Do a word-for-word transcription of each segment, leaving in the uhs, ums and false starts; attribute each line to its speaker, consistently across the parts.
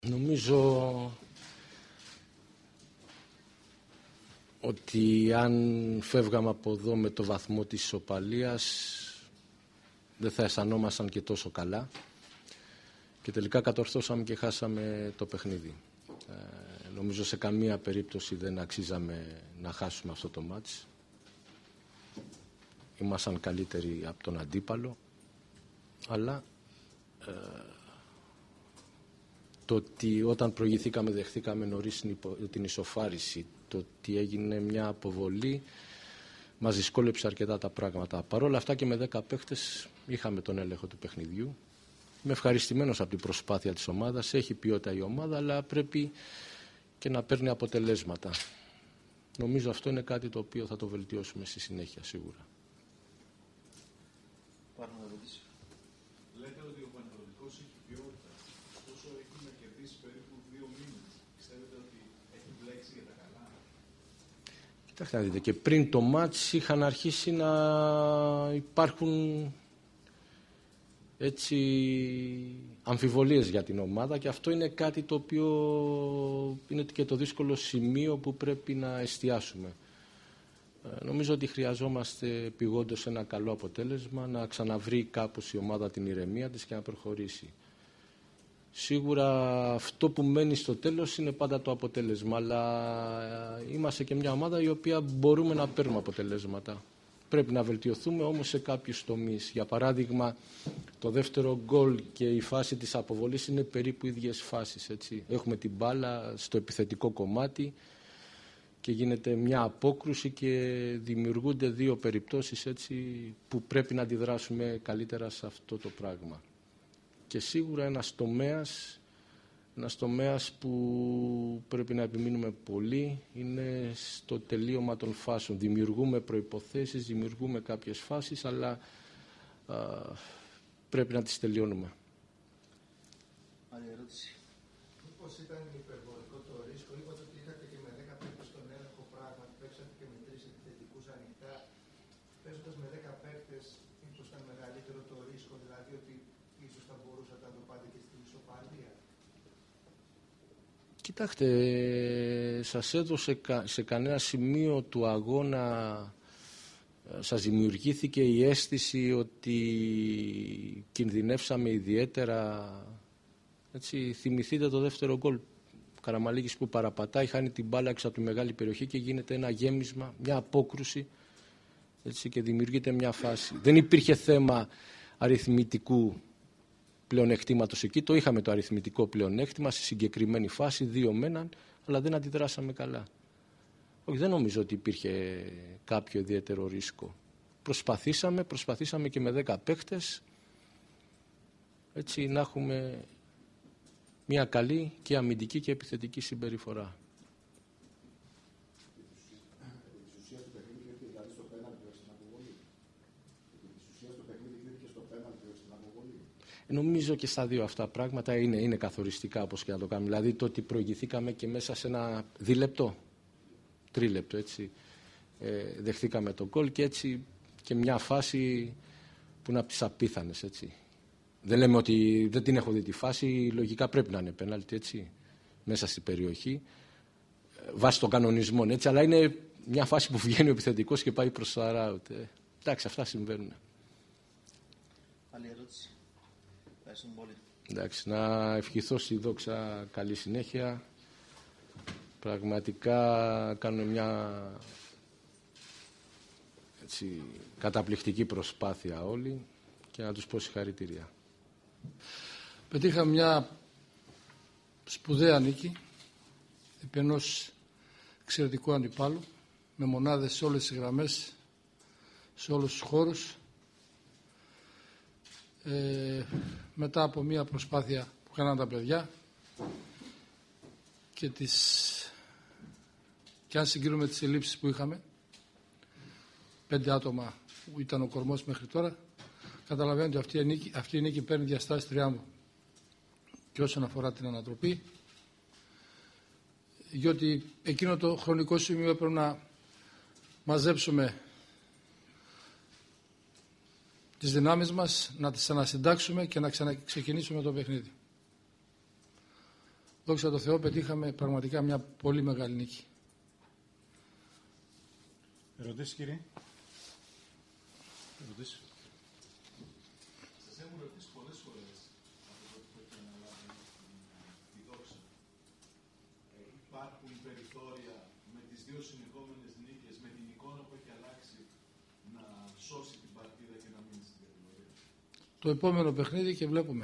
Speaker 1: Νομίζω ότι αν φεύγαμε από εδώ με το βαθμό της ισοπαλίας δεν θα αισθανόμασταν και τόσο καλά και τελικά κατορθώσαμε και χάσαμε το παιχνίδι. Ε, νομίζω σε καμία περίπτωση δεν αξίζαμε να χάσουμε αυτό το μάτς. Ήμασταν καλύτεροι από τον αντίπαλο, αλλά ε, το ότι όταν προηγηθήκαμε δεχθήκαμε νωρίς την ισοφάριση, το ότι έγινε μια αποβολή μας δυσκόλεψε αρκετά τα πράγματα. Παρ' όλα αυτά και με δέκα παίχτες είχαμε τον έλεγχο του παιχνιδιού. Είμαι ευχαριστημένος από την προσπάθεια της ομάδας. Έχει ποιότητα η ομάδα, αλλά πρέπει και να παίρνει αποτελέσματα. Νομίζω αυτό είναι κάτι το οποίο θα το βελτιώσουμε στη συνέχεια σίγουρα.
Speaker 2: Λέτε ότι ο Παναθηναϊκός έχει ποιότητα. Ωστόσο έχει να κερδίσει περίπου δύο μήνες. Πιστεύετε ότι έχει μπλέξει για τα καλά?
Speaker 1: Κοιτάξτε να δείτε, και πριν το μάτς είχαν αρχίσει να υπάρχουν έτσι αμφιβολίες για την ομάδα και αυτό είναι κάτι το οποίο είναι και το δύσκολο σημείο που πρέπει να εστιάσουμε. Ε, νομίζω ότι χρειαζόμαστε επειγόντως ένα καλό αποτέλεσμα, να ξαναβρει κάπως η ομάδα την ηρεμία της και να προχωρήσει. Σίγουρα αυτό που μένει στο τέλος είναι πάντα το αποτέλεσμα, αλλά είμαστε και μια ομάδα η οποία μπορούμε να παίρνουμε αποτελέσματα. Πρέπει να βελτιωθούμε όμως σε κάποιους τομείς. Για παράδειγμα, το δεύτερο γκολ και η φάση της αποβολής είναι περίπου ίδιες φάσεις. Έτσι. Έχουμε την μπάλα στο επιθετικό κομμάτι και γίνεται μια απόκρουση και δημιουργούνται δύο περιπτώσεις έτσι, που πρέπει να αντιδράσουμε καλύτερα σε αυτό το πράγμα. Και σίγουρα ένας τομέας, ένας τομέας που πρέπει να επιμείνουμε πολύ είναι στο τελείωμα των φάσεων. Δημιουργούμε προϋποθέσεις, δημιουργούμε κάποιες φάσεις, αλλά α, πρέπει να τις τελειώνουμε.
Speaker 3: Άλλη ερώτηση.
Speaker 4: Μήπως ήταν υπερβολικό το ρίσκο? Είπατε ότι είχατε και με δέκα παίκτες στον έλεγχο πράγματι, παίξατε και με τρεις επιθετικούς ανοιχτά. Παίζοντας με δέκα παίκτες, μήπως ήταν μεγαλύτερο το ρίσκο, δηλαδή ότι ίσως θα μπορούσατε να το πάτε και στην ισοπαλία?
Speaker 1: Κοιτάξτε, σας έδωσε σε κανένα σημείο του αγώνα, σας δημιουργήθηκε η αίσθηση ότι κινδυνεύσαμε ιδιαίτερα? Έτσι, θυμηθείτε το δεύτερο γκολ. Καραμαλίκης που παραπατάει, χάνει την μπάλα έξω από τη μεγάλη περιοχή και γίνεται ένα γέμισμα, μια απόκρουση έτσι, και δημιουργείται μια φάση. Δεν υπήρχε θέμα αριθμητικού πλεονεκτήματος εκεί, το είχαμε το αριθμητικό πλεονέκτημα στη συγκεκριμένη φάση, δύο με έναν, αλλά δεν αντιδράσαμε καλά. Όχι, δεν νομίζω ότι υπήρχε κάποιο ιδιαίτερο ρίσκο. Προσπαθήσαμε, προσπαθήσαμε και με δέκα παίχτες έτσι να έχουμε μια καλή και αμυντική και επιθετική συμπεριφορά. Νομίζω και στα δύο αυτά πράγματα είναι, είναι καθοριστικά όπως και να το κάνουμε. Δηλαδή το ότι προηγηθήκαμε και μέσα σε ένα δίλεπτο, τρίλεπτο έτσι, ε, δεχτήκαμε τον γκολ και έτσι και μια φάση που είναι από τις απίθανες έτσι. Δεν λέμε ότι δεν την έχω δει τη φάση, λογικά πρέπει να είναι πέναλτι έτσι, μέσα στην περιοχή, βάσει των κανονισμών έτσι, αλλά είναι μια φάση που βγαίνει ο επιθετικός και πάει προς το αράουτ. Ε, εντάξει, αυτά συμβαίνουν.
Speaker 3: Άλλη ερώτηση. Ευχαριστούμε πολύ.
Speaker 1: Εντάξει, να ευχηθώ στη Δόξα καλή συνέχεια. Πραγματικά κάνουμε μια έτσι, καταπληκτική προσπάθεια όλοι και να τους πω συγχαρητήρια.
Speaker 5: Πετύχαμε μια σπουδαία νίκη επί ενός εξαιρετικού αντιπάλου με μονάδες σε όλες τις γραμμές, σε όλους τους χώρους. Ε, μετά από μια προσπάθεια που κάναν τα παιδιά και, τις, και αν συγκρίνουμε τις ελλείψεις που είχαμε, πέντε άτομα που ήταν ο κορμός μέχρι τώρα, καταλαβαίνετε ότι αυτή η νίκη, αυτή η νίκη παίρνει διαστάσεις τριάμβου και όσον αφορά την ανατροπή, διότι εκείνο το χρονικό σημείο έπρεπε να μαζέψουμε τις δυνάμεις μας, να τις ανασυντάξουμε και να ξαναξεκινήσουμε το παιχνίδι. δόξα τω Θεώ, πετύχαμε πραγματικά μια πολύ μεγάλη νίκη.
Speaker 2: Ερωτήσεις, κύριε? Ερωτήσεις?
Speaker 6: Σας έχουν ρωτήσει πολλές φορές από το που έχει αναλάβει τη δόξα. Ε, υπάρχουν περιθώρια με τις δύο συνεχόμενες νίκες, με την εικόνα που έχει αλλάξει, να σώσει την παρτίδα και να μείνει στην κατηγορία?
Speaker 5: Το επόμενο παιχνίδι και βλέπουμε.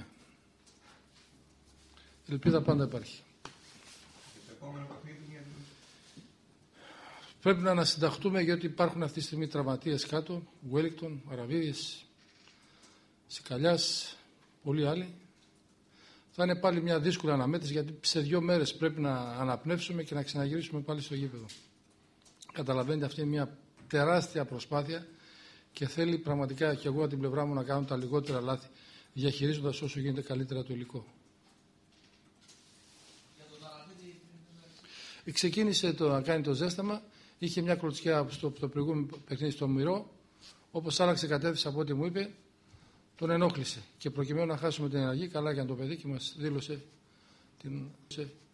Speaker 5: Ελπίδα πάντα υπάρχει.
Speaker 4: Και το επόμενο παιχνίδι μια...
Speaker 5: Πρέπει να ανασυνταχτούμε, γιατί υπάρχουν αυτή τη στιγμή τραυματίες κάτω, Γουέλικτον, Αραβίδης, Σικαλιάς, πολλοί άλλοι. Θα είναι πάλι μια δύσκολη αναμέτρηση, γιατί σε δύο μέρες πρέπει να αναπνεύσουμε και να ξαναγυρίσουμε πάλι στο γήπεδο. Καταλαβαίνετε, αυτή είναι μια τεράστια προσπάθεια και θέλει πραγματικά και εγώ από την πλευρά μου να κάνω τα λιγότερα λάθη, διαχειρίζοντας όσο γίνεται καλύτερα το υλικό. Ξεκίνησε το, να κάνει το ζέσταμα, είχε μια κλωτσιά στο το προηγούμενο παιχνίδι στο Μυρό, όπως άλλαξε κατεύθυνση από ό,τι μου είπε, τον ενόχλησε. Και προκειμένου να χάσουμε την ενεργή, καλά έκανε το παιδί και μας δήλωσε την...